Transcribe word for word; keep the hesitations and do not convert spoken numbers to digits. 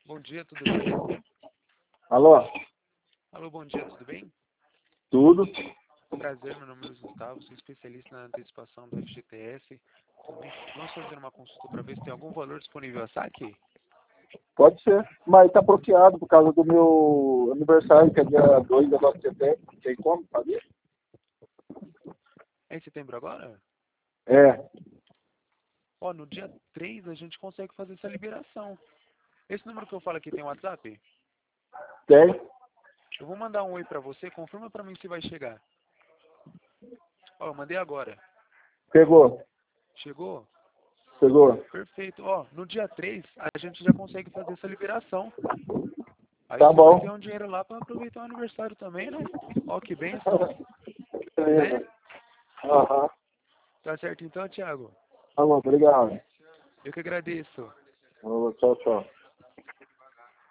Bom dia, tudo bem? Alô? Alô, bom dia, tudo bem? Tudo? Prazer, meu nome é Luiz Gustavo, sou especialista na antecipação do F G T S. Nós fazendo uma consulta para ver se tem algum valor disponível a saque? Pode ser. Mas tá bloqueado por causa do meu aniversário, que é dia dois de agosto de setembro. Tem como fazer? É em setembro agora? É. Ó, no dia três a gente consegue fazer essa liberação. Esse número que eu falo aqui tem WhatsApp? Tem? Eu vou mandar um oi para você, confirma para mim se vai chegar. Ó, eu mandei agora. Pegou. Chegou? Pegou. Perfeito. Ó, no dia três a gente já consegue fazer essa liberação. Aí Tá você vai bom. ter um dinheiro lá para aproveitar o aniversário também, né? Ó, que bênção, né? Beleza. Aham. Tá certo então, Thiago? Tá bom, obrigado. Eu que agradeço. Alô, tchau, tchau.